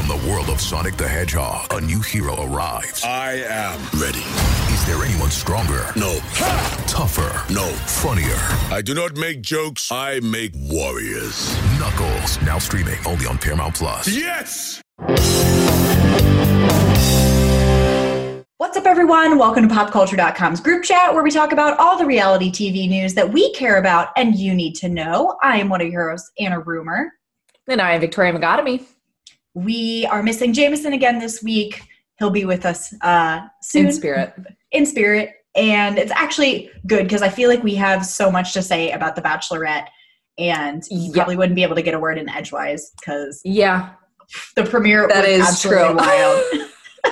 From the world of Sonic the Hedgehog, a new hero arrives. I am ready. Is there anyone stronger? No. Tougher? No. Funnier? I do not make jokes. I make warriors. Knuckles, now streaming only on Paramount+. Yes! What's up, everyone? Welcome to PopCulture.com's group chat, where we talk about all the reality TV news that we care about and you need to know. I am one of your hosts, Anna Rumor. And I am Victoria Magotomy. We are missing Jameson again this week. He'll be with us soon. In spirit. And it's actually good because I feel like we have so much to say about The Bachelorette, and you probably wouldn't be able to get a word in edgewise because the premiere was absolutely wild.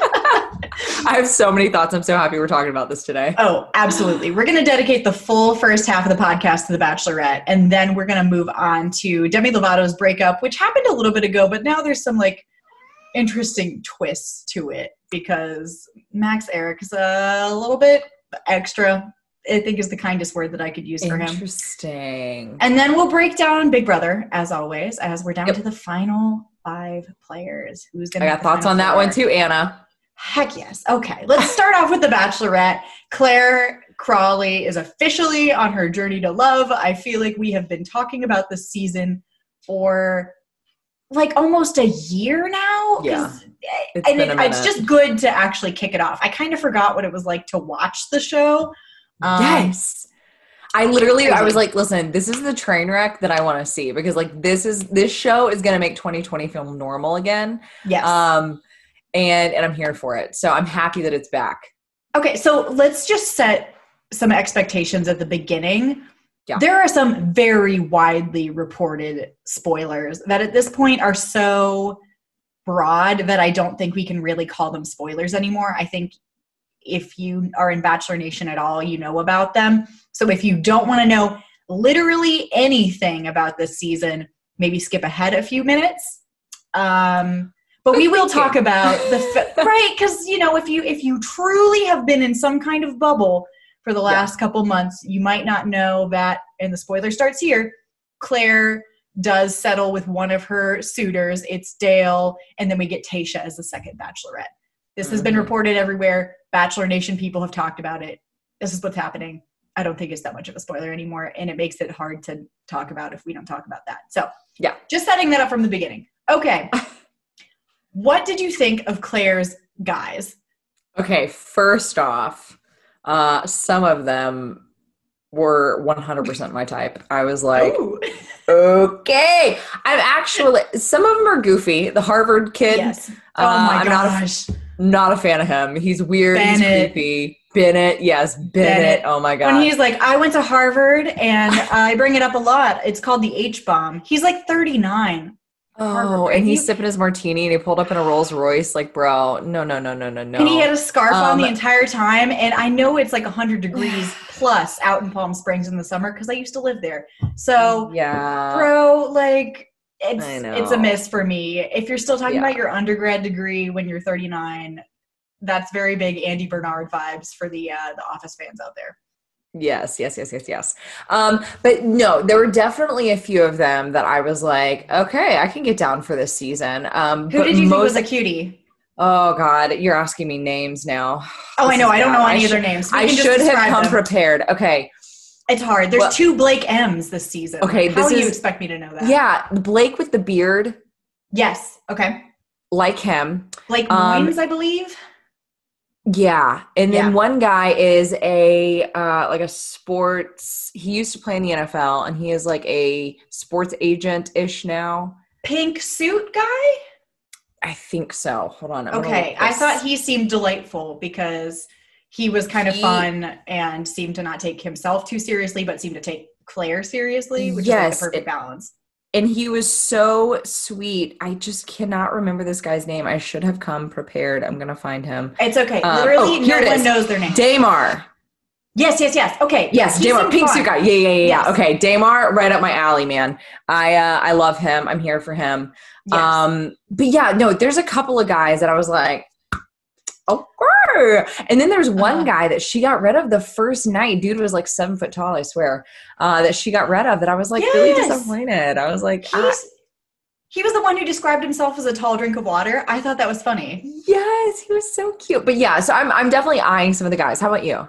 I have so many thoughts. I'm so happy we're talking about this today. Oh, absolutely. We're going to dedicate the full first half of the podcast to The Bachelorette, and then we're going to move on to Demi Lovato's breakup, which happened a little bit ago, but now there's some interesting twists to it because Max Eric is a little bit extra, I think is the kindest word that I could use for him. Interesting. And then we'll break down Big Brother, as always, as we're down to the final 5 players. Who's going to I got thoughts on that one too, Anna. Heck yes. Okay, let's start off with The Bachelorette. Claire Crawley is officially on her journey to love. I feel like we have been talking about this season for almost a year now. Yeah. It's just good to actually kick it off. I kind of forgot what it was like to watch the show. Yes. I was like, listen, this is the train wreck that I want to see because this show is going to make 2020 feel normal again. Yes. And I'm here for it. So I'm happy that it's back. Okay, so let's just set some expectations at the beginning. Yeah. There are some very widely reported spoilers that at this point are so broad that I don't think we can really call them spoilers anymore. I think if you are in Bachelor Nation at all, you know about them. So if you don't want to know literally anything about this season, maybe skip ahead a few minutes. But we will talk about right, because if you truly have been in some kind of bubble for the last couple months, you might not know that. And the spoiler starts here. Claire does settle with one of her suitors. It's Dale, and then we get Tayshia as the second Bachelorette. This has been reported everywhere. Bachelor Nation people have talked about it. This is what's happening. I don't think it's that much of a spoiler anymore, and it makes it hard to talk about if we don't talk about that. So, just setting that up from the beginning. Okay. What did you think of Claire's guys? Okay, first off, some of them were 100% my type. I was like, okay. Some of them are goofy. The Harvard kid. Yes. Oh my gosh. Not a fan of him. He's weird. Bennett. He's creepy. Bennett. Yes, Bennett. Oh my God. When he's like, I went to Harvard and I bring it up a lot. It's called the H-bomb. He's 39. Oh, and he's sipping his martini and he pulled up in a Rolls Royce. Bro, no. And he had a scarf on the entire time. And I know it's 100 degrees plus out in Palm Springs in the summer because I used to live there. So, bro, it's a miss for me. If you're still talking about your undergrad degree when you're 39, that's very big Andy Bernard vibes for the Office fans out there. Yes. But no, there were definitely a few of them that I was like, okay, I can get down for this season. Who did you think was a cutie? Oh God, you're asking me names now. Oh, I know. I don't know any of their names. I should have come prepared. Okay. It's hard. There's 2 Blake M's this season. Okay. How do you expect me to know that? Yeah. Blake with the beard. Yes. Okay. Like him. Blake Moynes, I believe. Yeah. And then one guy is a sports, he used to play in the NFL and he is a sports agent-ish now. Pink suit guy? I think so. Hold on. Okay. I thought he seemed delightful because he was kind of fun and seemed to not take himself too seriously, but seemed to take Claire seriously, which is the perfect balance. And he was so sweet. I just cannot remember this guy's name. I should have come prepared. I'm going to find him. It's okay. Literally, no one knows their name. Damar. Yes. Okay. Yes, Damar. Pink suit guy. Yeah. Yes. Okay, Damar, right up my alley, man. I love him. I'm here for him. Yes. But yeah, no, there's a couple of guys that I was like, okay. And then there's one guy that she got rid of the first night. Dude was 7 foot tall, I swear. That she got rid of that I was really disappointed. I was like, He was the one who described himself as a tall drink of water. I thought that was funny. Yes, he was so cute. But yeah, so I'm definitely eyeing some of the guys. How about you?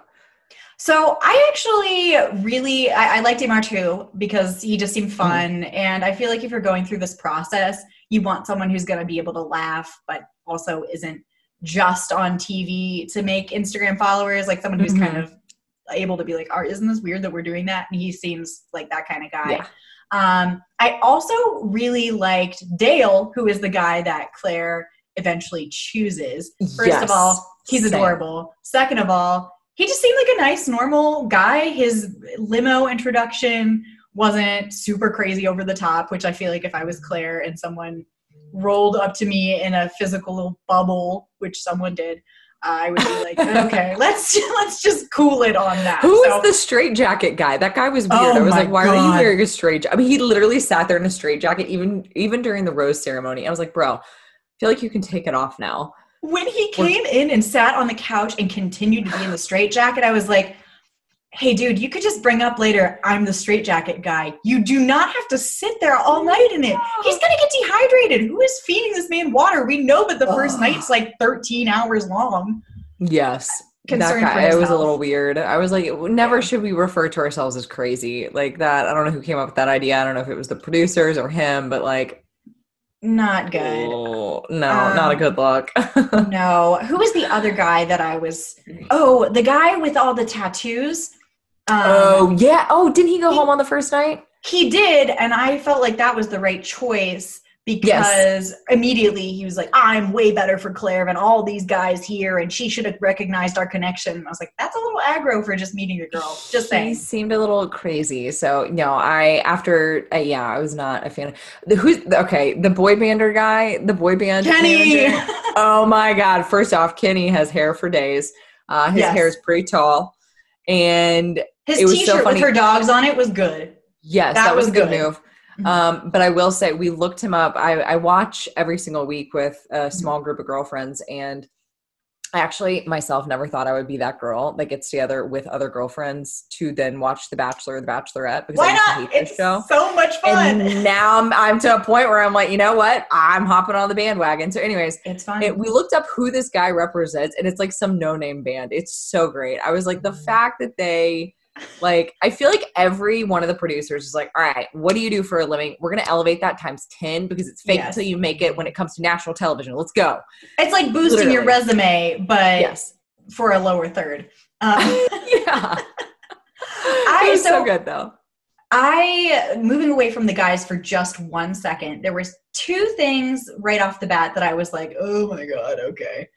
So I actually really, I liked Damar too, because he just seemed fun. And I feel like if you're going through this process, you want someone who's going to be able to laugh, but also isn't just on TV to make Instagram followers, like someone who's kind of able to be like, isn't this weird that we're doing that? And he seems like that kind of guy. Yeah. I also really liked Dale, who is the guy that Claire eventually chooses. First of all, he's adorable. Second of all, he just seemed like a nice, normal guy. His limo introduction wasn't super crazy over the top, which I feel like if I was Claire and someone rolled up to me in a physical little bubble, which someone did, I would be like, okay, let's just cool it on that. Who is the straight jacket guy? That guy was weird. I was like, why are you wearing a straight jacket? I mean, he literally sat there in a straight jacket, even during the rose ceremony. I was like, bro, I feel like you can take it off now. When he came in and sat on the couch and continued to be in the straight jacket, I was like, hey, dude, you could just bring up later, I'm the straight jacket guy. You do not have to sit there all night in it. He's going to get dehydrated. Who is feeding this man water? We know that the first night's like 13 hours long. Yes. That guy, it was a little weird. I was like, never should we refer to ourselves as crazy like that. I don't know who came up with that idea. I don't know if it was the producers or him, but like, not good. Oh, no, not a good look. No. Who was the other guy that I was? Oh, the guy with all the tattoos. Yeah. Oh, didn't he go home on the first night? He did, and I felt like that was the right choice because immediately he was like, I'm way better for Claire than all these guys here, and she should have recognized our connection. And I was like, that's a little aggro for just meeting a girl. Just saying. He seemed a little crazy. So, no, I was not a fan. The boy bander guy, the boy band Kenny. Oh my God. First off, Kenny has hair for days. His hair is pretty tall. And his t-shirt with her dogs on it was good. Yes, that was a good move. But I will say we looked him up. I watch every single week with a small group of girlfriends, and I actually myself never thought I would be that girl that gets together with other girlfriends to then watch The Bachelor or The Bachelorette. Because why not? It's so much fun. And now I'm to a point where I'm like, you know what? I'm hopping on the bandwagon. So anyways, it's fun. We looked up who this guy represents, and it's like some no-name band. It's so great. I was like, the fact that they... Like, I feel like every one of the producers is like, all right, what do you do for a living? We're going to elevate that times 10 because it's fake until you make it when it comes to national television. Let's go. It's like boosting your resume, but for a lower third. Yeah. It was so good, though. Moving away from the guys for just 1 second, there was two things right off the bat that I was like, oh my God, okay.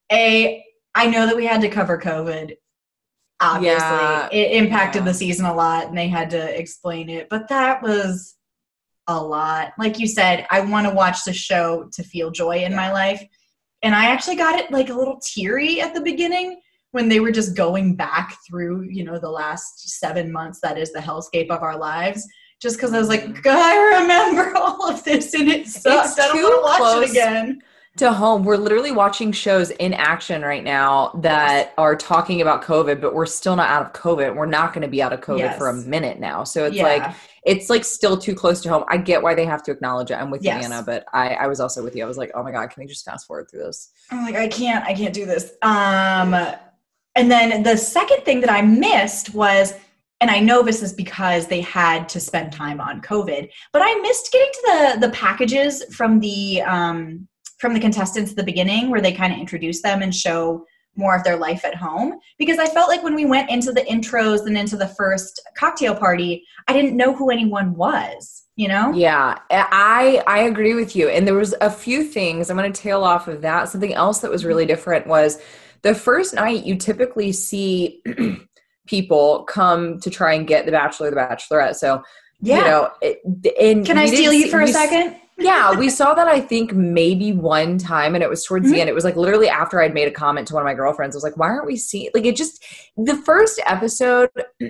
I know that we had to cover COVID. Obviously, it impacted the season a lot, and they had to explain it. But that was a lot. Like you said, I want to watch the show to feel joy in my life. And I actually got it like a little teary at the beginning when they were just going back through, the last 7 months that is the hellscape of our lives. Just because I was like, I remember all of this, and it sucks. I don't want to watch it again. To home, we're literally watching shows in action right now that are talking about COVID, but we're still not out of COVID. We're not going to be out of COVID for a minute now. So it's like still too close to home. I get why they have to acknowledge it. I'm with you, Anna, but I was also with you. I was like, oh my God, can we just fast forward through this? I'm like, I can't do this. And then the second thing that I missed was, and I know this is because they had to spend time on COVID, but I missed getting to the packages from the contestants at the beginning where they kind of introduce them and show more of their life at home. Because I felt like when we went into the intros and into the first cocktail party, I didn't know who anyone was, Yeah, I agree with you. And there was a few things, I'm going to tail off of that. Something else that was really different was the first night you typically see people come to try and get the Bachelor or the Bachelorette. So, can I steal you for a second? Yeah, we saw that I think maybe one time, and it was towards the end. It was like literally after I'd made a comment to one of my girlfriends. I was like, why aren't we seeing, like, it just, the first episode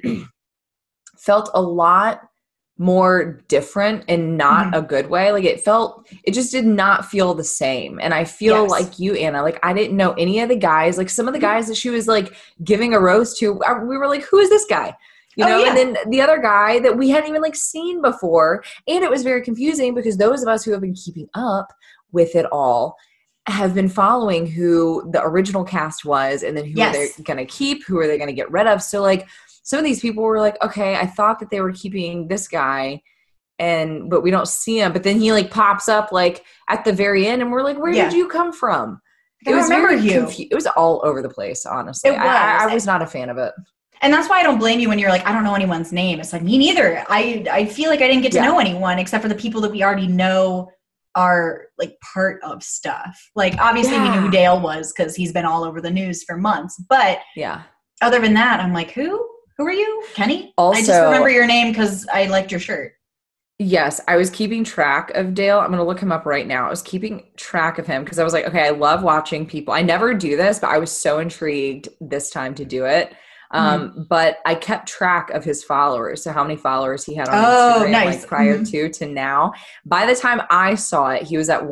felt a lot more different and not a good way. Like it just did not feel the same. And I feel like you, Anna, like I didn't know any of the guys, like some of the guys that she was like giving a rose to, we were like, who is this guy? You know, and then the other guy that we hadn't even like seen before. And it was very confusing because those of us who have been keeping up with it all have been following who the original cast was and then who are they going to keep, who are they going to get rid of. So like some of these people were like, okay, I thought that they were keeping this guy but we don't see him. But then he like pops up like at the very end and we're like, where did you come from? I remember you. It was all over the place, honestly. I was not a fan of it. And that's why I don't blame you when you're like, I don't know anyone's name. It's like, me neither. I feel like I didn't get to know anyone except for the people that we already know are like part of stuff. Like obviously we knew who Dale was because he's been all over the news for months. But other than that, I'm like, who are you? Kenny? Also, I just remember your name because I liked your shirt. Yes, I was keeping track of Dale. I'm going to look him up right now. I was keeping track of him because I was like, okay, I love watching people. I never do this, but I was so intrigued this time to do it. But I kept track of his followers. So how many followers he had on Instagram like prior to now. By the time I saw it, he was at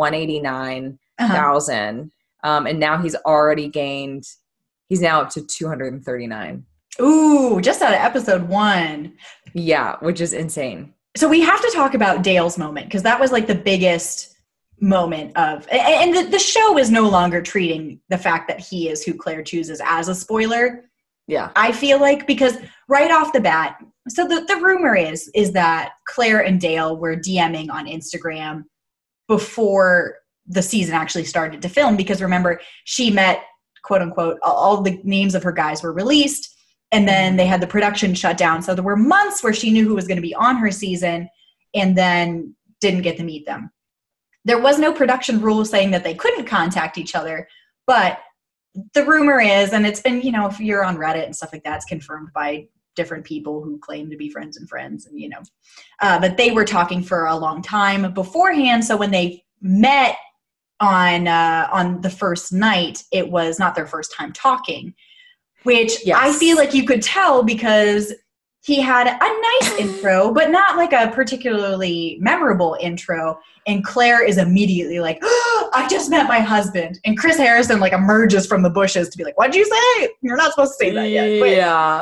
189,000. And now he's already gained, he's now up to 239. Ooh, just out of episode 1. Yeah, which is insane. So we have to talk about Dale's moment because that was like the biggest moment of, and the show is no longer treating the fact that he is who Claire chooses as a spoiler. Yeah. I feel like because right off the bat, so the rumor is that Claire and Dale were DMing on Instagram before the season actually started to film because remember, she met, quote unquote, all the names of her guys were released and then they had the production shut down. So there were months where she knew who was going to be on her season and then didn't get to meet them. There was no production rule saying that they couldn't contact each other, but the rumor is, and it's been, you know, if you're on Reddit and stuff like that, it's confirmed by different people who claim to be friends and friends, and you know, that they were talking for a long time beforehand. So when they met on the first night, it was not their first time talking, which I feel like you could tell because he had a nice intro, but not like a particularly memorable intro. And Claire is immediately like, oh, I just met my husband. And Chris Harrison like emerges from the bushes to be like, what'd you say? You're not supposed to say that yet. But,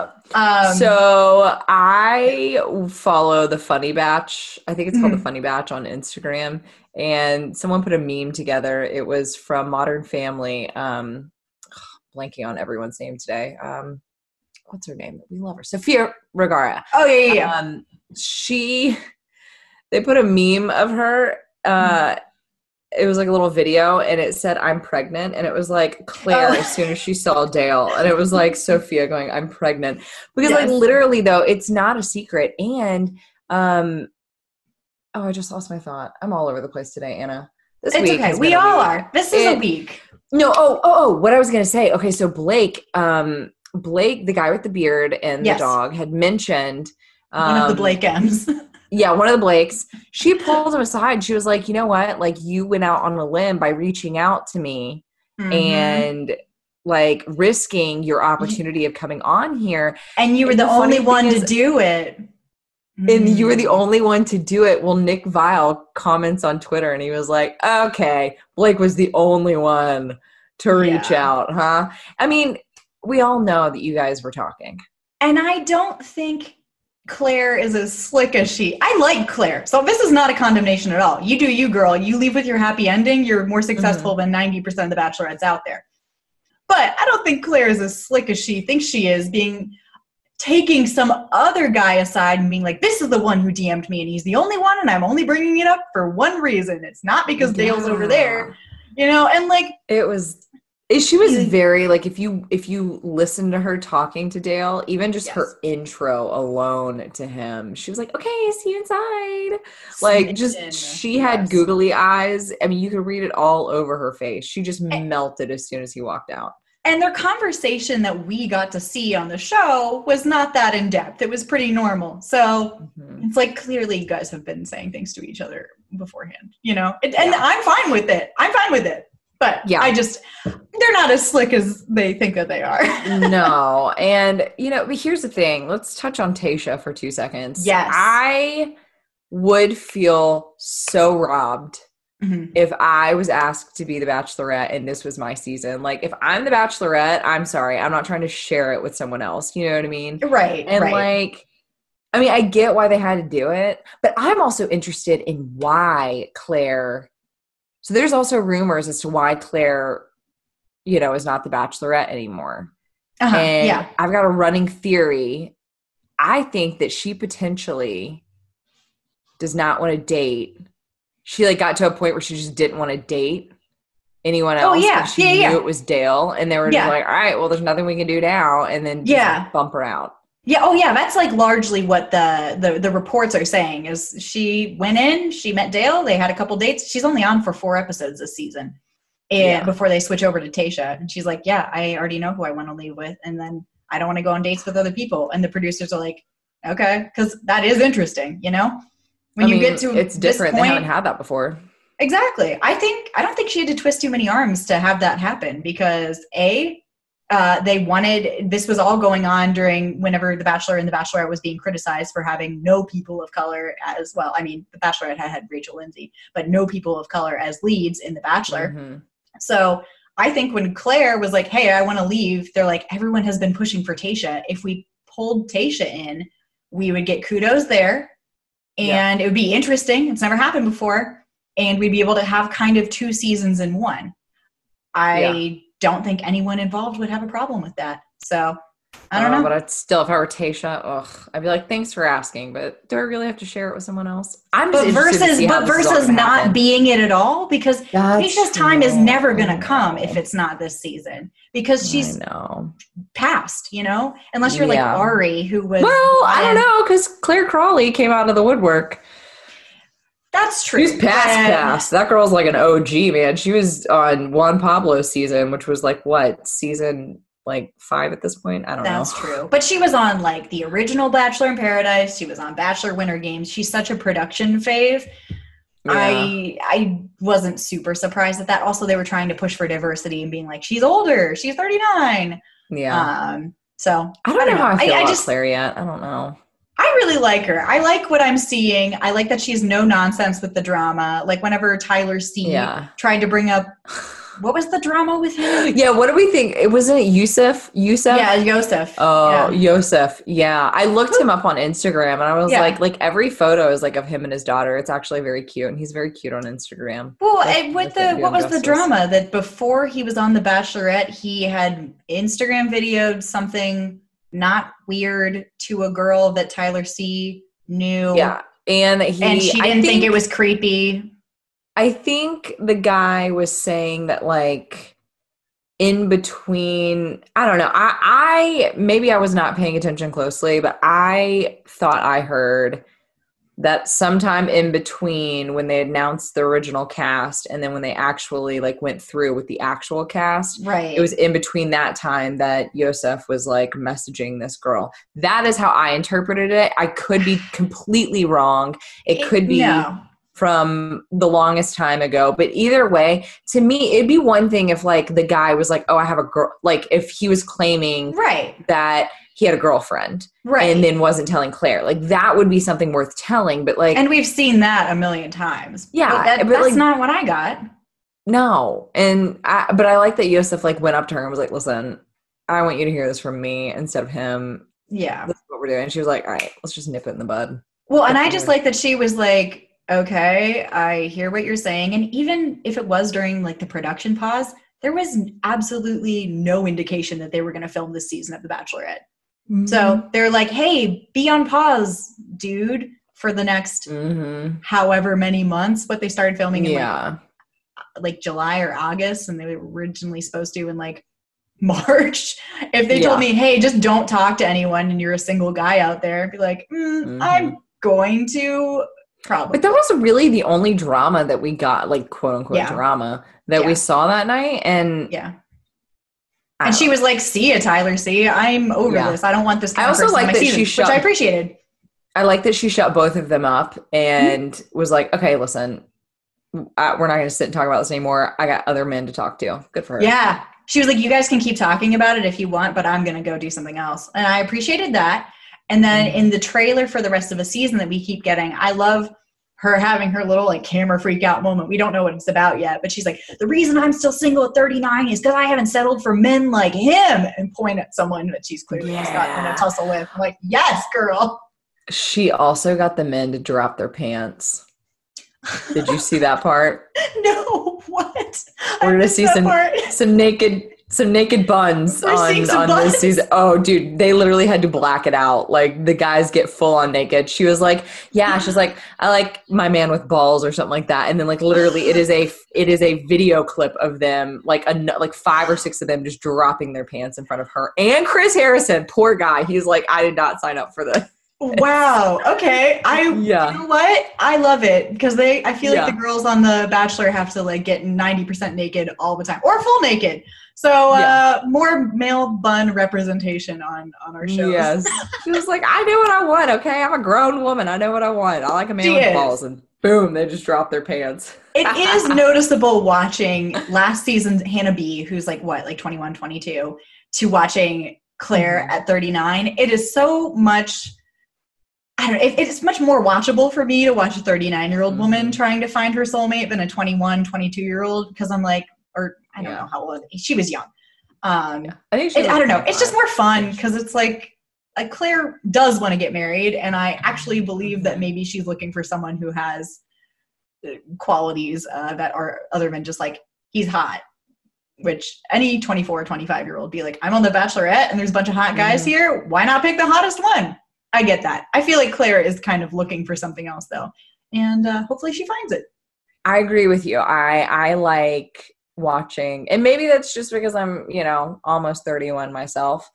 so I follow the Funny Batch. I think it's called the Funny Batch on Instagram. And someone put a meme together. It was from Modern Family. Blanking on everyone's name today. What's her name? We love her. Sofia Vergara. Oh, yeah. They put a meme of her. It was like a little video and it said, I'm pregnant. And it was like Claire as soon as she saw Dale. And it was like Sophia going, I'm pregnant. Because like literally though, it's not a secret. And, I just lost my thought. I'm all over the place today, Anna. This week okay. We all are. This is a week. No. What I was going to say. Okay. So Blake, the guy with the beard and the dog had mentioned one of the Blake M's. Yeah, one of the Blakes. She pulled him aside. She was like, you know what? Like you went out on a limb by reaching out to me and like risking your opportunity of coming on here. And you were the only one to do it. And you were the only one to do it. Well, Nick Vile comments on Twitter and he was like, okay, Blake was the only one to reach out, huh? I mean, we all know that you guys were talking. And I don't think Claire is as slick as she. I like Claire. So this is not a condemnation at all. You do you, girl. You leave with your happy ending. You're more successful than 90% of the bachelorettes out there. But I don't think Claire is as slick as she thinks she is, taking some other guy aside and being like, this is the one who DM'd me and he's the only one and I'm only bringing it up for one reason. It's not because Dale's over there, you know, and like she was very like if you listen to her talking to Dale, even just her intro alone to him, she was like, okay, see you inside. Like she had googly eyes. I mean, you could read it all over her face. She just melted as soon as he walked out. And their conversation that we got to see on the show was not that in depth. It was pretty normal. So it's like clearly you guys have been saying things to each other beforehand, you know, and I'm fine with it. But they're not as slick as they think that they are. No. And, you know, but here's the thing. Let's touch on Tayshia for 2 seconds. Yes. I would feel so robbed if I was asked to be the Bachelorette and this was my season. Like, if I'm the Bachelorette, I'm sorry, I'm not trying to share it with someone else. You know what I mean? Right. And like, I mean, I get why they had to do it, but I'm also interested in why Claire. So there's also rumors as to why Claire, you know, is not the Bachelorette anymore. And I've got a running theory. I think that she potentially does not want to date. She like got to a point where she just didn't want to date anyone else. Oh yeah, she knew it was Dale, and they were just like, all right, well, there's nothing we can do now, and then just like, bump her out. Yeah. Oh yeah, that's like largely what the reports are saying. Is she went in, she met Dale, they had a couple dates. She's only on for 4 episodes this season, and before they switch over to Tayshia, and she's like, yeah, I already know who I want to leave with, and then I don't want to go on dates with other people. And the producers are like, okay, because that is interesting, you know. When you get to it's different. They haven't had that before. Exactly. I don't think she had to twist too many arms to have that happen because they wanted, this was all going on during whenever The Bachelor and The Bachelorette was being criticized for having no people of color as well. I mean, The Bachelorette had Rachel Lindsay, but no people of color as leads in The Bachelor. Mm-hmm. So I think when Claire was like, hey, I want to leave, they're like, everyone has been pushing for Tayshia. If we pulled Tayshia in, we would get kudos there. And it would be interesting. It's never happened before. And we'd be able to have kind of 2 seasons in one. I don't think anyone involved would have a problem with that. So I don't know. But I'd still, if I were Tayshia, I'd be like, thanks for asking, but do I really have to share it with someone else? Versus not being it at all, because Tayshia's time is never going to come if it's not this season, because she's past, you know, unless you're like Ari, who was. Well, I don't know, because Claire Crawley came out of the woodwork. That's true. She's past. That girl's like an OG, man. She was on Juan Pablo's season, which was like what, season like 5 at this point? I don't know. That's true. But she was on like the original Bachelor in Paradise. She was on Bachelor Winter Games. She's such a production fave. Yeah. I wasn't super surprised at that. Also, they were trying to push for diversity and being like, she's older. She's 39. Yeah. So I don't know how I feel about Claire yet. I don't know. I really like her. I like what I'm seeing. I like that she's no nonsense with the drama. Like whenever Tyler C tried to bring up, what was the drama with him? Yeah, what do we think? Wasn't it Yusuf? Yeah, Yosef. Oh, yeah. Yosef. Yeah. I looked him up on Instagram and I was like every photo is like of him and his daughter. It's actually very cute. And he's very cute on Instagram. Well, what was the drama that before he was on The Bachelorette, he had Instagram videoed something not weird to a girl that Tyler C knew. Yeah. And she didn't think it was creepy. I think the guy was saying that like in between, I don't know. I maybe I was not paying attention closely, but I thought I heard that sometime in between when they announced the original cast and then when they actually like went through with the actual cast, right? It was in between that time that Yosef was like messaging this girl. That is how I interpreted it. I could be completely wrong. It could be from the longest time ago, but either way, to me, it'd be one thing if like the guy was like, oh, I have a girl, like if he was claiming that he had a girlfriend and then wasn't telling Claire, like that would be something worth telling, but like, and we've seen that a million times. Yeah. But that's like, not what I got. No. But I like that Yosef like went up to her and was like, listen, I want you to hear this from me instead of him. Yeah. This is what we're doing. And she was like, all right, let's just nip it in the bud. Well, and I just like that she was like, okay, I hear what you're saying. And even if it was during like the production pause, there was absolutely no indication that they were going to film this season of The Bachelorette. Mm-hmm. So they're like, hey, be on pause, dude, for the next however many months. But they started filming in like July or August, and they were originally supposed to in like March. If they told me, hey, just don't talk to anyone and you're a single guy out there, I'd be like, I'm going to probably. But that was really the only drama that we got, like quote unquote drama that we saw that night. And and she was like, see ya, Tyler C. I'm over this. I don't want this kind of person in my season, which I appreciated. I like that she shut both of them up and was like, okay, listen, we're not going to sit and talk about this anymore. I got other men to talk to. Good for her. Yeah. She was like, you guys can keep talking about it if you want, but I'm going to go do something else. And I appreciated that. And then in the trailer for the rest of the season that we keep getting, I love her having her little like camera freak out moment. We don't know what it's about yet, but she's like, the reason I'm still single at 39 is because I haven't settled for men like him, and point at someone that she's clearly just not in a tussle with. I'm like, yes, girl. She also got the men to drop their pants. Did you see that part? No, what? We're gonna see some naked buns on this season. Oh, dude, they literally had to black it out. Like the guys get full on naked. She was like, "Yeah," she's like, "I like my man with balls" or something like that. And then like literally, it is a video clip of them, like 5 or 6 of them just dropping their pants in front of her and Chris Harrison. Poor guy. He's like, I did not sign up for this. Wow. Okay. You know what? I love it because I feel like the girls on The Bachelor have to like get 90% naked all the time or full naked. So more male bun representation on our shows. Yes. She was like, I know what I want. Okay. I'm a grown woman. I know what I want. I like a man with balls, and boom, they just drop their pants. It is noticeable watching last season's Hannah B, who's like 21, 22, to watching Claire at 39. It is so much, I don't know, it's much more watchable for me to watch a 39-year-old woman trying to find her soulmate than a 21, 22-year-old, because I'm like, or I don't know how old, she was young. I don't know. It's just more fun because it's like Claire does want to get married, and I actually believe that maybe she's looking for someone who has qualities that are other than just like, he's hot, which any 24 or 25-year-old be like, I'm on The Bachelorette and there's a bunch of hot guys here. Why not pick the hottest one? I get that. I feel like Claire is kind of looking for something else though. And hopefully she finds it. I agree with you. I like watching, and maybe that's just because I'm, almost 31 myself.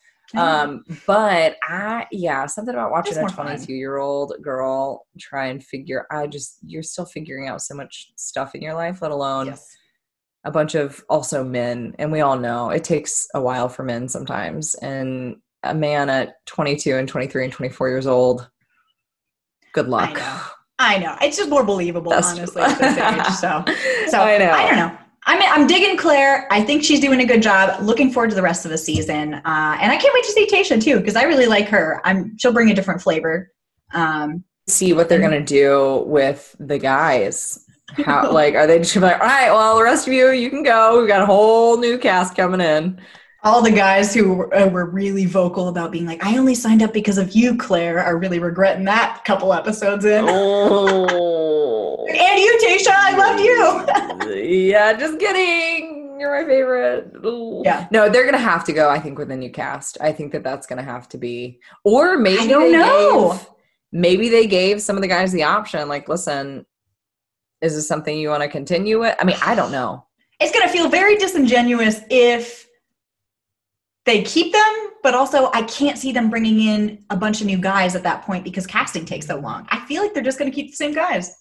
But something about watching a 22-year-old girl try and you're still figuring out so much stuff in your life, let alone a bunch of also men. And we all know it takes a while for men sometimes. And a man at 22 and 23 and 24 years old, good luck. I know. It's just more believable, honestly, at this age. So I don't know. I'm digging Claire. I think she's doing a good job. Looking forward to the rest of the season. And I can't wait to see Tayshia too, because I really like her. She'll bring a different flavor. See what they're going to do with the guys. How, are they just going to be like, all right, well, the rest of you can go. We've got a whole new cast coming in. All the guys who were really vocal about being like, I only signed up because of you, Claire, are really regretting that couple episodes in. Oh. And you, Tayshia, I loved you. Yeah, just kidding. You're my favorite. Ooh. Yeah. No, they're going to have to go, I think, with a new cast. I think that's going to have to be. Or maybe maybe they gave some of the guys the option. Like, listen, is this something you want to continue with? I mean, I don't know. It's going to feel very disingenuous if they keep them, but also I can't see them bringing in a bunch of new guys at that point because casting takes so long. I feel like they're just going to keep the same guys.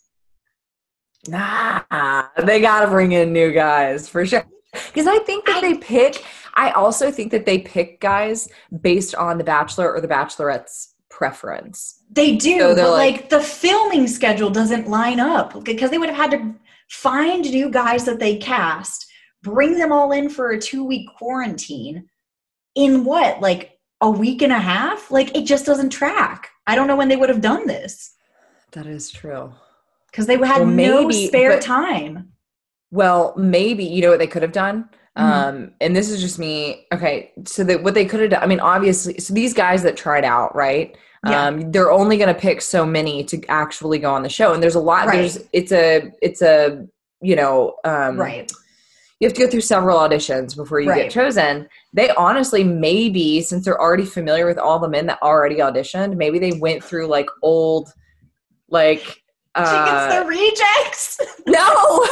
Nah, they got to bring in new guys for sure. Because I think that I also think that they pick guys based on The Bachelor or The Bachelorette's preference. They do, so but like the filming schedule doesn't line up because they would have had to find new guys that they cast, bring them all in for a 2-week quarantine. In what, like a week and a half? Like, it just doesn't track. I don't know when they would have done this. That is true. Because they had no spare time. Well, maybe, you know what they could have done? And this is just me. Okay, so what they could have done, I mean, obviously, so these guys that tried out, right? Yeah. They're only going to pick so many to actually go on the show. And there's a lot, right. It's a right. You have to go through several auditions before you get chosen. They honestly, maybe, since they're already familiar with all the men that already auditioned, maybe they went through like old, like. She gets the rejects? No.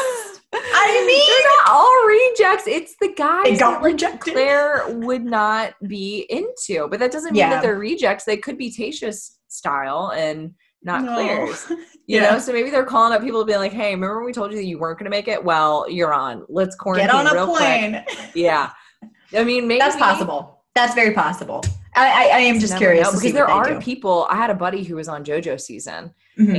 I mean. They're not all rejects. It's the guys they got rejected. Claire would not be into. But that doesn't mean that they're rejects. They could be Tayshia's style and not Claire's. You know, so maybe they're calling up people to be like, hey, remember when we told you that you weren't going to make it? Well, you're on. Let's quarantine real quick. Get on a plane. Yeah. I mean, maybe. That's possible. That's very possible. I am just curious. Because there are people, I had a buddy who was on JoJo season,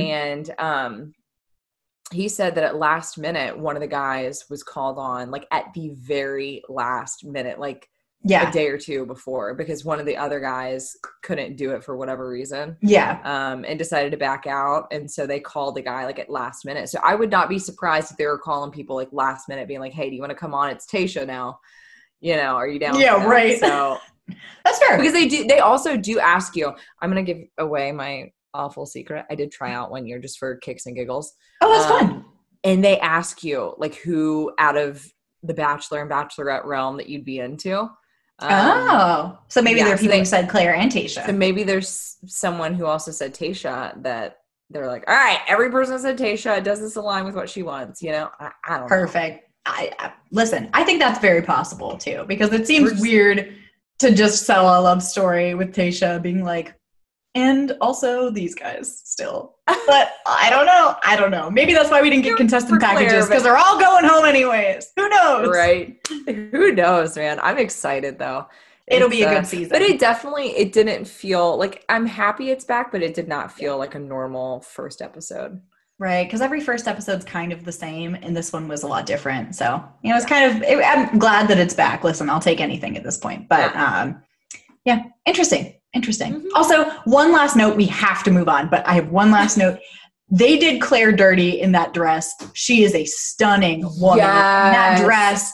and he said that at last minute, one of the guys was called on, like at the very last minute, like a day or two before because one of the other guys couldn't do it for whatever reason. And decided to back out. And so they called the guy like at last minute. So I would not be surprised if they were calling people like last minute being like, hey, do you want to come on? It's Tayshia now. You know, are you down? Yeah, right. So that's fair. Because they also do ask you, I'm going to give away my awful secret. I did try out one year just for kicks and giggles. Oh, that's fun. And they ask you like who out of the Bachelor and Bachelorette realm that you'd be into. So maybe there are people who said Claire and Tayshia. So maybe there's someone who also said Tayshia that they're like, all right, every person said Tayshia. Does this align with what she wants? You know, I don't know. Perfect. Listen, I think that's very possible too, because it seems weird to just sell a love story with Tayshia being like, and also these guys still. But I don't know. Maybe that's why we didn't get contestant packages, because they're all going home anyways. Who knows? Right. Who knows, man? I'm excited though. It'll be a good season. But it didn't feel like, I'm happy it's back, but it did not feel like a normal first episode. Right, because every first episode's kind of the same, and this one was a lot different. So, you know, it's I'm glad that it's back. Listen, I'll take anything at this point. But, interesting. Mm-hmm. Also, one last note, we have to move on, but I have one last note. They did Claire dirty in that dress. She is a stunning woman. Yes. That dress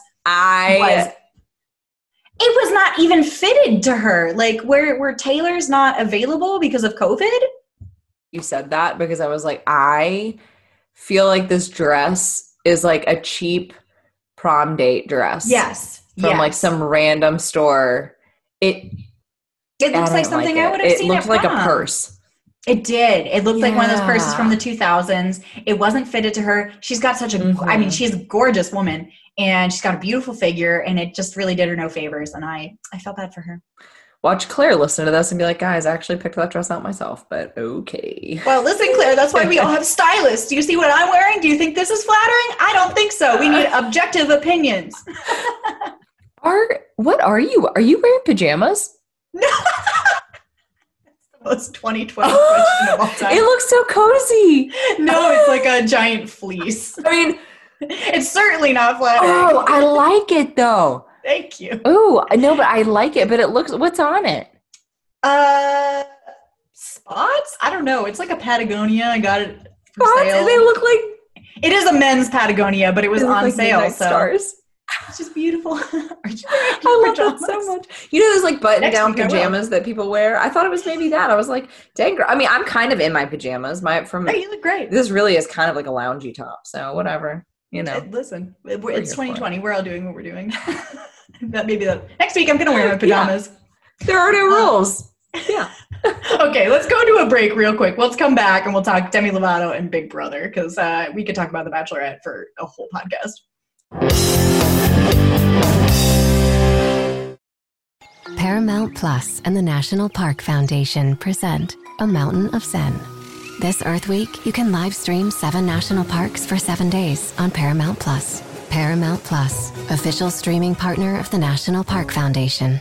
it was not even fitted to her. Like, where Taylor's not available because of COVID. You said that because I was like, I feel like this dress is like a cheap prom date dress. Yes. From like some random store. It looks like something I would have seen at prom. It looked like a purse. It did. It looked like one of those purses from the 2000s. It wasn't fitted to her. She's got such a, she's a gorgeous woman, and she's got a beautiful figure, and it just really did her no favors, and I felt bad for her. Watch Claire listen to this and be like, guys, I actually picked that dress out myself, but okay. Well, listen, Claire, that's why we all have stylists. Do you see what I'm wearing? Do you think this is flattering? I don't think so. We need objective opinions. What are you? Are you wearing pajamas? No. That's the most 2020 question of all time. It looks so cozy. No, it's like a giant fleece. I mean, it's certainly not flattering. Oh, I like it though. Thank you. Oh, no, but I like it. But it looks, what's on it? Spots? I don't know. It's like a Patagonia. I got it for sale. They look like... It is a men's Patagonia, but it was on sale. So stars. It's just beautiful. Are you wearing I love that so much. You know those like button-down pajamas that people wear? I thought it was maybe that. I was like, dang, girl. I mean, I'm kind of in my pajamas. You look great. This really is kind of like a loungy top. So whatever. You know. Listen, it's 2020. We're all doing what we're doing. Next week I'm going to wear my pajamas. Yeah. There are no rules. Yeah. Okay, let's go to a break real quick. Let's come back and we'll talk Demi Lovato and Big Brother, because we could talk about The Bachelorette for a whole podcast. Paramount Plus and the National Park Foundation present A Mountain of Zen. This Earth Week, you can live stream 7 national parks for 7 days on Paramount Plus. Paramount Plus, official streaming partner of the National Park Foundation.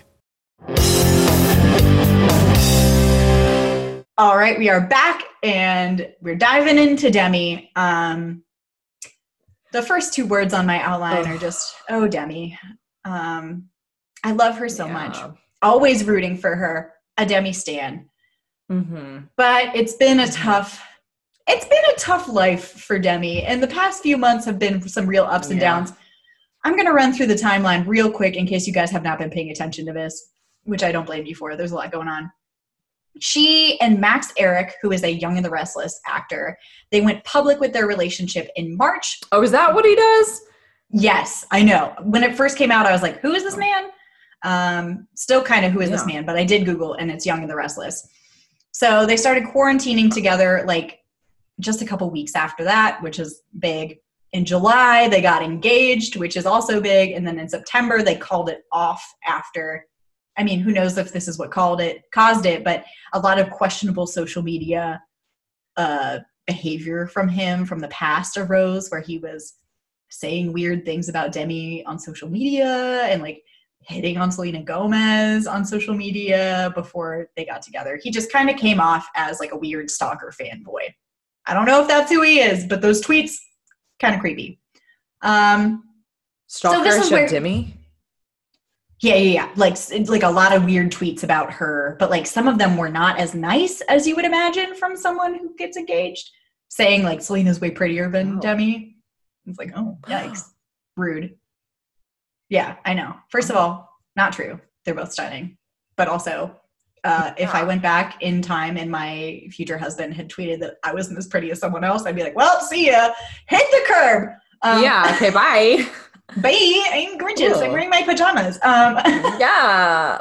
All right, we are back and we're diving into Demi. The first 2 words on my outline are just, oh, Demi. I love her so much. Always rooting for her, a Demi stan. Mm-hmm. But it's been a tough life for Demi, and the past few months have been some real ups and downs. I'm going to run through the timeline real quick in case you guys have not been paying attention to this, which I don't blame you for. There's a lot going on. She and Max Eric, who is a Young and the Restless actor, they went public with their relationship in March. Oh, is that what he does? Yes, I know. When it first came out, I was like, who is this man? Still kind of who is this man, but I did Google, and it's Young and the Restless. So they started quarantining together like just a couple weeks after that, which is big. In July, they got engaged, which is also big. And then in September, they called it off after. I mean, who knows if this is what caused it, but a lot of questionable social media behavior from him from the past arose, where he was saying weird things about Demi on social media and like hitting on Selena Gomez on social media before they got together. He just kind of came off as like a weird stalker fanboy. I don't know if that's who he is, but those tweets, kind of creepy. Stalker Demi? Yeah. Like a lot of weird tweets about her, but like some of them were not as nice as you would imagine from someone who gets engaged, saying like Selena's way prettier than Demi. It's like, oh, yikes. Rude. Yeah, I know. First of all, not true. They're both stunning. But also, if I went back in time and my future husband had tweeted that I wasn't as pretty as someone else, I'd be like, well, see ya. Hit the curb. Okay, bye. Bye. I'm gorgeous. I'm wearing my pajamas. Yeah.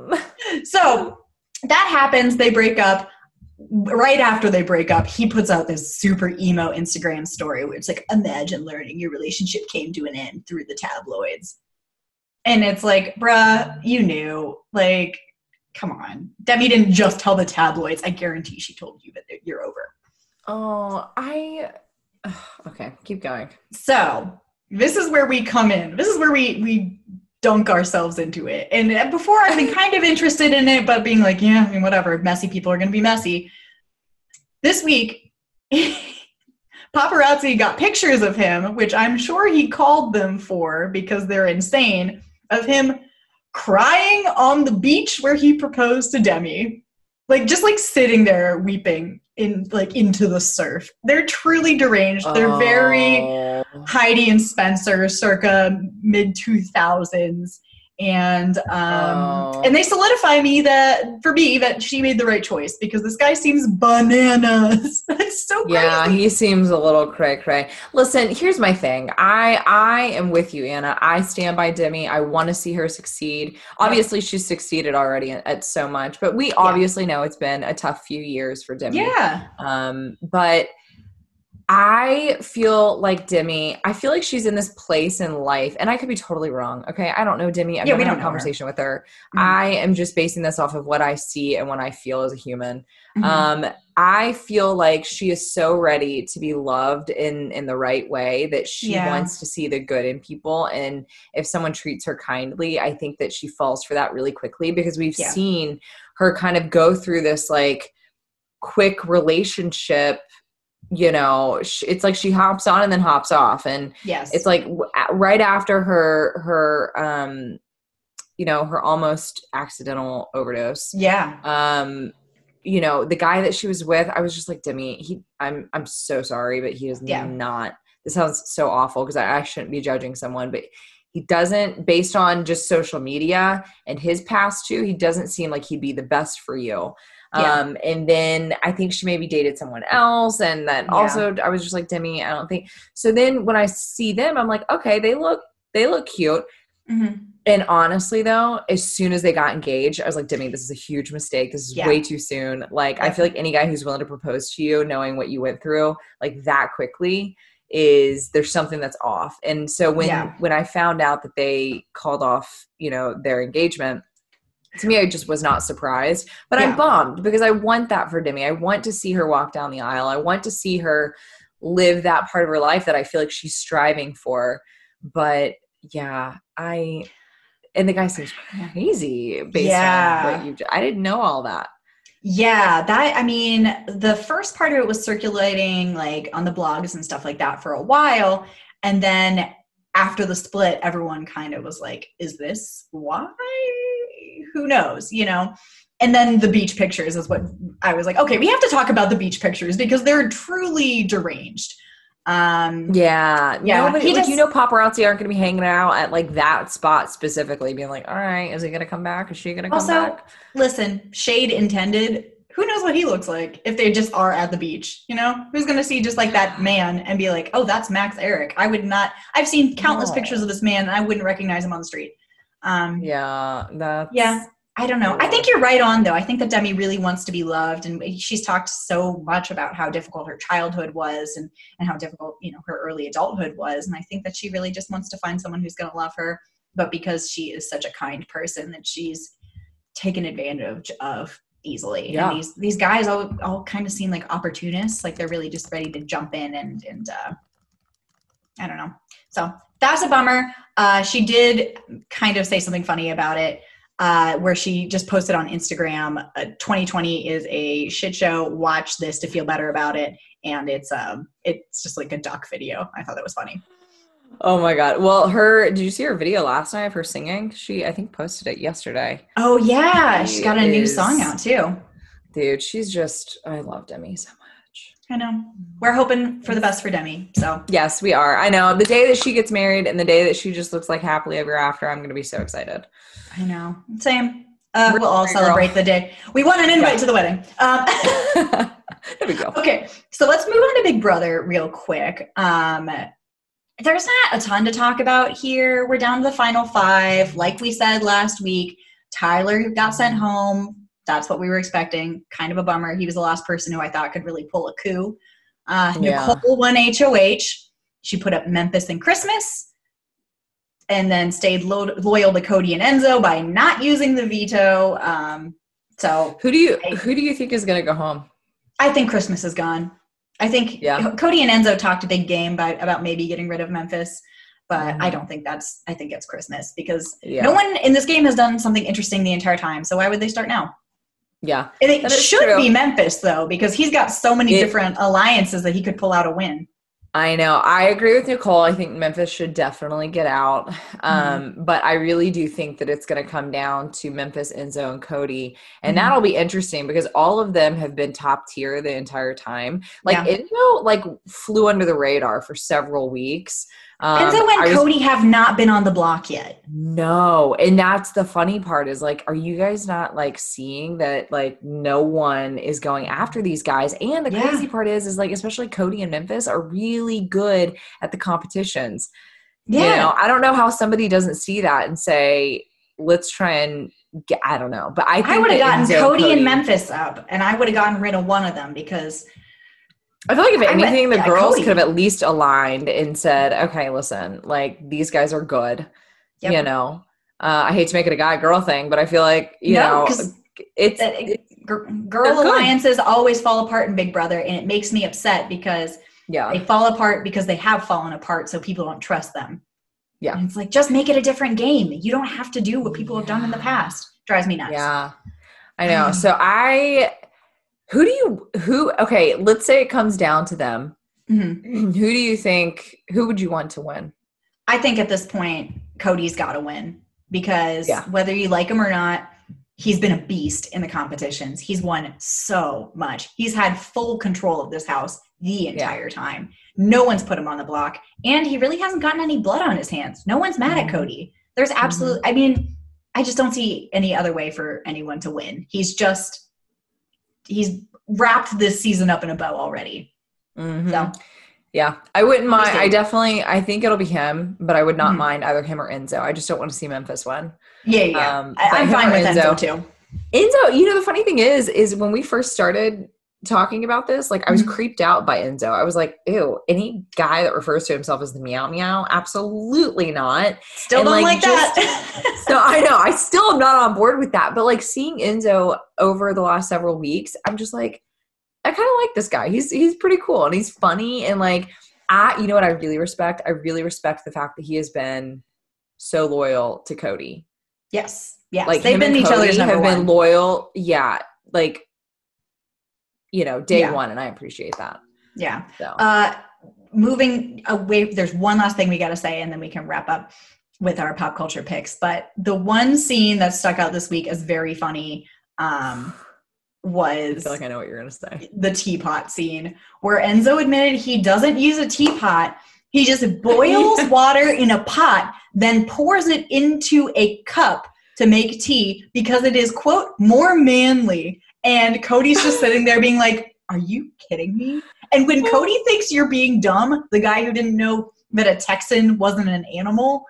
So that happens. They break up. Right after they break up, he puts out this super emo Instagram story where it's like, imagine learning your relationship came to an end through the tabloids. And it's like, bruh, you knew. Like, come on. Demi didn't just tell the tabloids. I guarantee she told you that you're over. Oh, okay, keep going. So this is where we come in. This is where we dunk ourselves into it. And before I've been kind of interested in it, but being like, yeah, I mean, whatever, messy people are going to be messy. This week, paparazzi got pictures of him, which I'm sure he called them for because they're insane, of him crying on the beach where he proposed to Demi. Like, just like sitting there weeping into the surf. They're truly deranged. They're very Heidi and Spencer circa mid 2000s. And they solidify for me that she made the right choice because this guy seems bananas. That's so crazy. Yeah, he seems a little cray-cray. Listen, here's my thing. I am with you, Anna. I stand by Demi. I want to see her succeed. Obviously, she's succeeded already at so much, but we obviously know it's been a tough few years for Demi. Yeah. But I feel like Demi, I feel like she's in this place in life, and I could be totally wrong. Okay. I don't know Demi. I've never had a conversation with her. Mm-hmm. I am just basing this off of what I see and what I feel as a human. Mm-hmm. I feel like she is so ready to be loved in the right way that she wants to see the good in people. And if someone treats her kindly, I think that she falls for that really quickly because we've seen her kind of go through this like quick relationship. You know, it's like she hops on and then hops off. And it's like right after her her almost accidental overdose. Yeah. You know, the guy that she was with, I was just like, Demi, I'm so sorry, but he is not, this sounds so awful because I shouldn't be judging someone, but he doesn't, based on just social media and his past too, he doesn't seem like he'd be the best for you. And then I think she maybe dated someone else. And then also I was just like, Demi, I don't think. So then when I see them, I'm like, okay, they look cute. Mm-hmm. And honestly though, as soon as they got engaged, I was like, Demi, this is a huge mistake. This is way too soon. Like, I feel like any guy who's willing to propose to you, knowing what you went through like that quickly, there's something that's off. And so when I found out that they called off, their engagement, to me, I just was not surprised, but I'm bummed because I want that for Demi. I want to see her walk down the aisle. I want to see her live that part of her life that I feel like she's striving for. But and the guy seems crazy based on what I didn't know all that. Yeah, the first part of it was circulating like on the blogs and stuff like that for a while. And then after the split, everyone kind of was like, is this why? Who knows, And then the beach pictures is what I was like, okay, we have to talk about the beach pictures because they're truly deranged. Nobody, paparazzi aren't going to be hanging out at like that spot specifically, being like, all right, is he going to come back? Is she going to come back? Listen, shade intended. Who knows what he looks like if they just are at the beach, Who's going to see just like that man and be like, oh, that's Max Eric. I've seen countless pictures of this man and I wouldn't recognize him on the street. I don't know. I think you're right on though. I think that Demi really wants to be loved and she's talked so much about how difficult her childhood was and how difficult, her early adulthood was. And I think that she really just wants to find someone who's going to love her, but because she is such a kind person that she's taken advantage of easily. Yeah. And these guys all kind of seem like opportunists, like they're really just ready to jump in and I don't know. So that's a bummer. She did kind of say something funny about it, where she just posted on Instagram, 2020 is a shit show. Watch this to feel better about it. And it's just like a duck video. I thought that was funny. Oh my God. Well, did you see her video last night of her singing? She, I think, posted it yesterday. Oh yeah, she's got a new song out too. Dude, I love Demi so much. I know. We're hoping for the best for Demi. So yes, we are. I know. The day that she gets married and the day that she just looks like happily ever after, I'm going to be so excited. I know. Same. We'll all celebrate the day. We want an invite to the wedding. There we go. Okay, so let's move on to Big Brother real quick. There's not a ton to talk about here. We're down to the final 5. Like we said last week, Tyler got sent home. That's what we were expecting. Kind of a bummer. He was the last person who I thought could really pull a coup. Nicole won HOH. She put up Memphis and Christmas, and then stayed loyal to Cody and Enzo by not using the veto. So who do you think is going to go home? I think Christmas is gone. I think Cody and Enzo talked a big game about maybe getting rid of Memphis, but I don't think I think it's Christmas because no one in this game has done something interesting the entire time. So why would they start now? Yeah. And it should be Memphis though, because he's got so many different alliances that he could pull out a win. I know. I agree with Nicole. I think Memphis should definitely get out. But I really do think that it's going to come down to Memphis, Enzo, and Cody. And that'll be interesting because all of them have been top tier the entire time. Enzo flew under the radar for several weeks. Enzo and Cody have not been on the block yet. No. And that's the funny part is are you guys not seeing that no one is going after these guys? And the crazy part is especially Cody and Memphis are really good at the competitions. Yeah. I don't know how somebody doesn't see that and say, let's try and get, I don't know. But I would have gotten Cody and Memphis up and I would have gotten id of one of them because I feel like if anything, the girls could have at least aligned and said, okay, listen, these guys are good, I hate to make it a guy-girl thing, but I feel like, girl alliances always fall apart in Big Brother, and it makes me upset because they fall apart because they have fallen apart, so people don't trust them. Yeah. And it's just make it a different game. You don't have to do what people have done in the past. Drives me nuts. Yeah, I know. So okay, let's say it comes down to them. Mm-hmm. Who would you want to win? I think at this point, Cody's got to win because whether you like him or not, he's been a beast in the competitions. He's won so much. He's had full control of this house the entire time. No one's put him on the block, and he really hasn't gotten any blood on his hands. No one's mad at Cody. There's absolutely, I just don't see any other way for anyone to win. He's wrapped this season up in a bow already. Mm-hmm. So, yeah, I wouldn't mind. I think it'll be him, but I would not mind either him or Enzo. I just don't want to see Memphis win. Yeah. I'm fine with Enzo too. Enzo, the funny thing is when we first started talking about this, I was creeped out by Enzo. I was like, ew, any guy that refers to himself as the meow meow, absolutely not. Still don't like that. So I know, I still am not on board with that. But seeing Enzo over the last several weeks, I'm just I kind of like this guy. He's pretty cool and he's funny and you know what I really respect? I really respect the fact that he has been so loyal to Cody. Yes. They've been each other's number one. Been loyal. Yeah. Day one, and I appreciate that. Yeah. So. Moving away, there's one last thing we got to say, and then we can wrap up with our pop culture picks. But the one scene that stuck out this week as very funny was... I feel like I know what you're going to say. The teapot scene, where Enzo admitted he doesn't use a teapot. He just boils water in a pot, then pours it into a cup to make tea because it is, quote, more manly. And Cody's just sitting there being like, are you kidding me? And when Cody thinks you're being dumb, the guy who didn't know that a Texan wasn't an animal,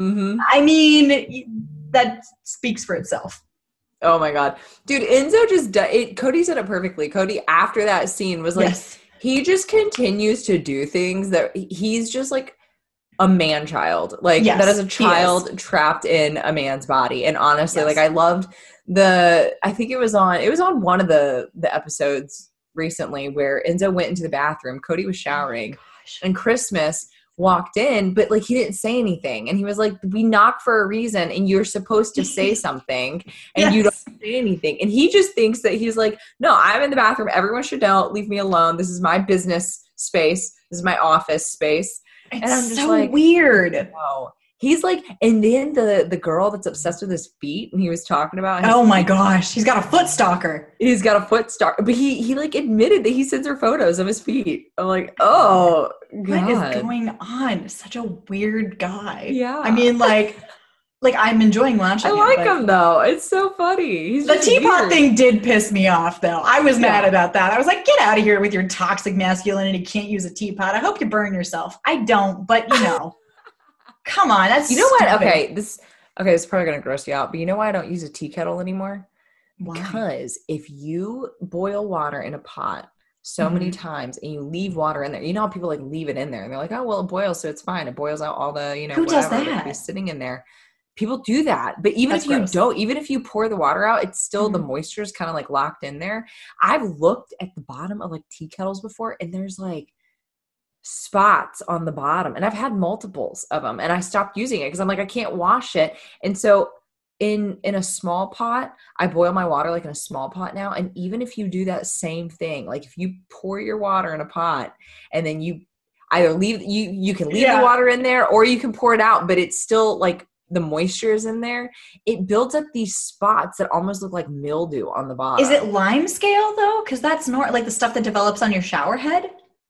that speaks for itself. Oh my God. Dude, Enzo Cody said it perfectly. Cody, after that scene, was he just continues to do things that he's just a man-child. That is a child trapped in a man's body. And honestly, I loved I think it was on one of the episodes recently where Enzo went into the bathroom. Cody was showering and Christmas walked in, but he didn't say anything. And he was like, we knock for a reason and you're supposed to say something and you don't say anything. And he just thinks that he's like, no, I'm in the bathroom. Everyone should know, leave me alone. This is my business space. This is my office space. It's and I'm just so like, weird. no. He's like, and then the girl that's obsessed with his feet, and he was talking about his Oh my feet. gosh, he's got a foot stalker. He's got a foot star, but he like admitted that he sends her photos of his feet. I'm like, oh God. What is going on? Such a weird guy. Yeah. I mean, like I'm enjoying watching I it, like but him though. It's so funny. He's the just teapot weird. thing did piss me off, though. I was mad Yeah. about that. I was like, get out of here with your toxic masculinity. Can't use a teapot. I hope you burn yourself. I don't, but come on. That's You know what? stupid. Okay, this is probably gonna gross you out, but you know why I don't use a tea kettle anymore? Why? Because if you boil water in a pot so many times and you leave water in there, you know how people like leave it in there and they're like, oh well, it boils, so it's fine. It boils out all the Who does whatever that? be sitting in there. People do that, but even That's if you gross. don't, even if you pour the water out, it's still the moisture is kind of like locked in there. I've looked at the bottom of like tea kettles before, and there's like spots on the bottom, and I've had multiples of them, and I stopped using it because I'm like, I can't wash it. And so in a small pot, I boil my water like in a small pot now. And even if you do that same thing, like if you pour your water in a pot and then you either leave, you can leave the water in there or you can pour it out, but it's still like the moisture is in there. It builds up these spots that almost look like mildew on the bottom. Is it lime scale though? Because that's not like the stuff that develops on your shower head.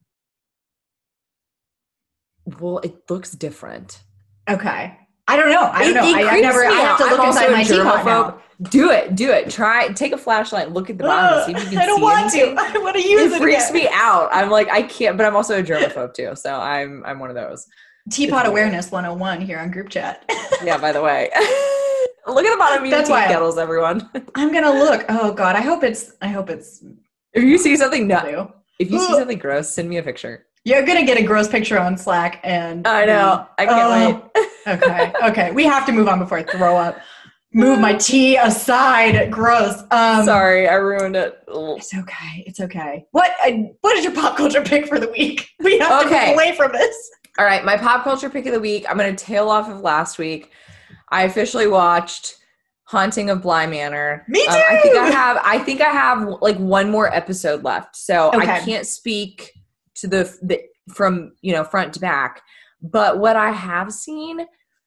Well, it looks different. Okay. I don't know. I don't know. It I creeps never. me I have out. to I'm look also inside a my teapot now. germaphobe. Do it. Take a flashlight and look at the bottom and see if you can see I don't want anything. to. I want to use it. It freaks again. me out. I'm like, I can't, but I'm also a germaphobe too. So I'm one of those. Teapot awareness 101 here on group chat. Yeah, by the way. Look at the bottom of your That's tea why kettles, everyone. I'm gonna look. Oh God, I hope it's. If you see something blue. if you see something gross, send me a picture. You're gonna get a gross picture on Slack, and I know. I can't wait. Okay. We have to move on before I throw up. Move my tea aside. Gross. Sorry, I ruined it. Ugh. It's okay. What is your pop culture pick for the week? We have to move away from this. All right, my pop culture pick of the week. I'm going to tail off of last week. I officially watched Haunting of Bly Manor. Me too. I think I have like one more episode left, so Okay. I can't speak to the from front to back. But what I have seen,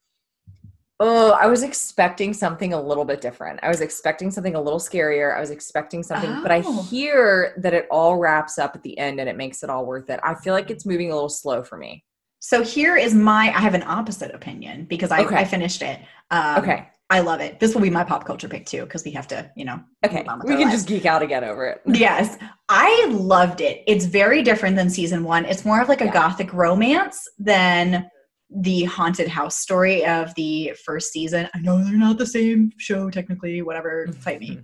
I was expecting something a little bit different. I was expecting something a little scarier. I was expecting something, but I hear that it all wraps up at the end and it makes it all worth it. I feel like it's moving a little slow for me. So here is I have an opposite opinion because I finished it. Okay. I love it. This will be my pop culture pick too, because we have to, Okay. We can just geek out again over it. Yes. I loved it. It's very different than season 1. It's more of like a gothic romance than the haunted house story of the first season. I know they're not the same show technically, whatever, fight me.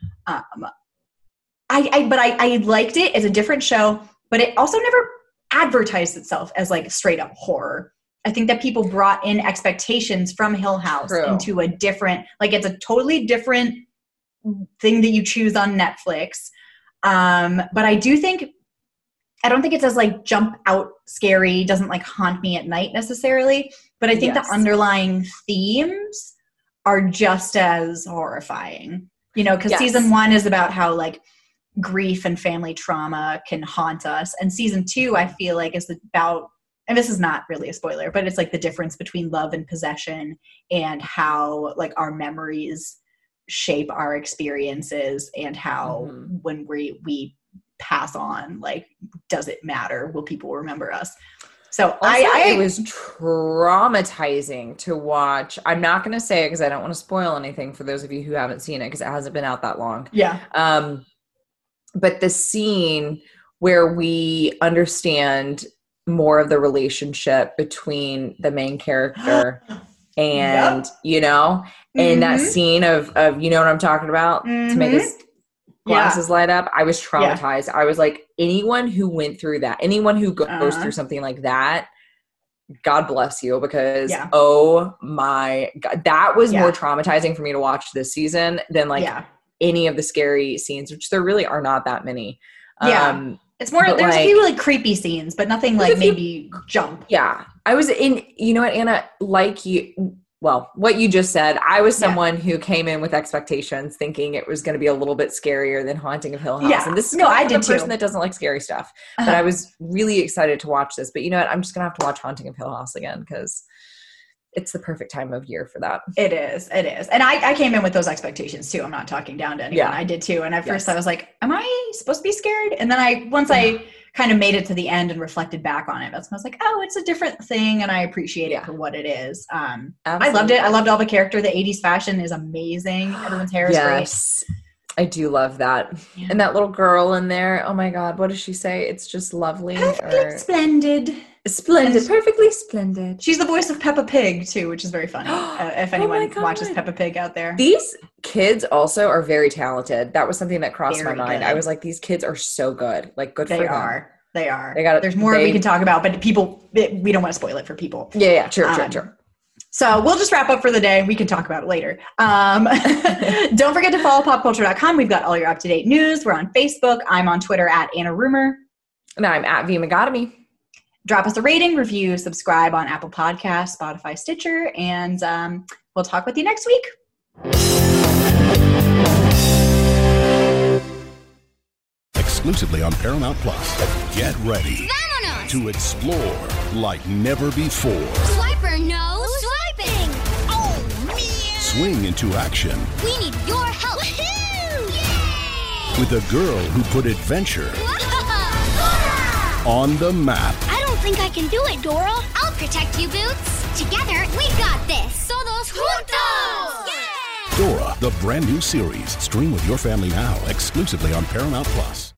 I liked it. It's a different show, but it also never advertised itself as like straight up horror. I think that people brought in expectations from Hill House into a different, like it's a totally different thing that you choose on Netflix. But I don't think it's as like jump out scary, doesn't like haunt me at night necessarily. But I think the underlying themes are just as horrifying, because season 1 is about how like grief and family trauma can haunt us. And season 2, I feel like is about, and this is not really a spoiler, but it's like the difference between love and possession and how like our memories shape our experiences and how when we pass on, like, does it matter? Will people remember us? So it was traumatizing to watch. I'm not going to say it because I don't want to spoil anything for those of you who haven't seen it because it hasn't been out that long. Yeah. But the scene where we understand more of the relationship between the main character and, in that scene of you know what I'm talking about, to make his glasses light up, I was traumatized. I was like, anyone who went through that, anyone who goes through something like that, God bless you, because oh my God, that was more traumatizing for me to watch this season than like any of the scary scenes, which there really are not that many. It's more, there's like, a few like creepy scenes, but nothing like maybe jump. Yeah. I was in, you know what, Anna, like you, well, what you just said. I was someone who came in with expectations thinking it was going to be a little bit scarier than Haunting of Hill House. Yeah. And this is I did a person too. that doesn't like scary stuff. But I was really excited to watch this. But you know what? I'm just going to have to watch Haunting of Hill House again because it's the perfect time of year for that. It is. And I came in with those expectations too. I'm not talking down to anyone. Yeah. I did too. And at first I was like, am I supposed to be scared? And then once I kind of made it to the end and reflected back on it, that's when I was like, oh, it's a different thing. And I appreciate it for what it is. I loved it. I loved all the character. The 80s fashion is amazing. Everyone's hair is great. I do love that. Yeah. And that little girl in there, oh my God, what does she say? It's just lovely. Perfectly splendid. Splendid. Perfectly splendid. She's the voice of Peppa Pig too, which is very funny. If anyone watches Peppa Pig out there. These kids also are very talented. That was something that crossed my mind. Good. I was like, these kids are so good. Like, good for them. They are. There's more we can talk about, but we don't want to spoil it for people. Yeah, true. So we'll just wrap up for the day. We can talk about it later. Don't forget to follow popculture.com. We've got all your up-to-date news. We're on Facebook. I'm on Twitter at Anna Rumor. And I'm at V Megatomy. Drop us a rating, review, subscribe on Apple Podcasts, Spotify, Stitcher, and we'll talk with you next week. Exclusively on Paramount Plus. Get ready Vámonos! to explore like never before. Swiper, no swiping! Oh, man! Swing into action We need your help! Woohoo! Yay! with a girl who put adventure on the map. I don't think I can do it, Dora. I'll protect you, Boots. Together, we got this. Todos juntos! Yeah! Dora, the brand new series. Stream with your family now, exclusively on Paramount Plus.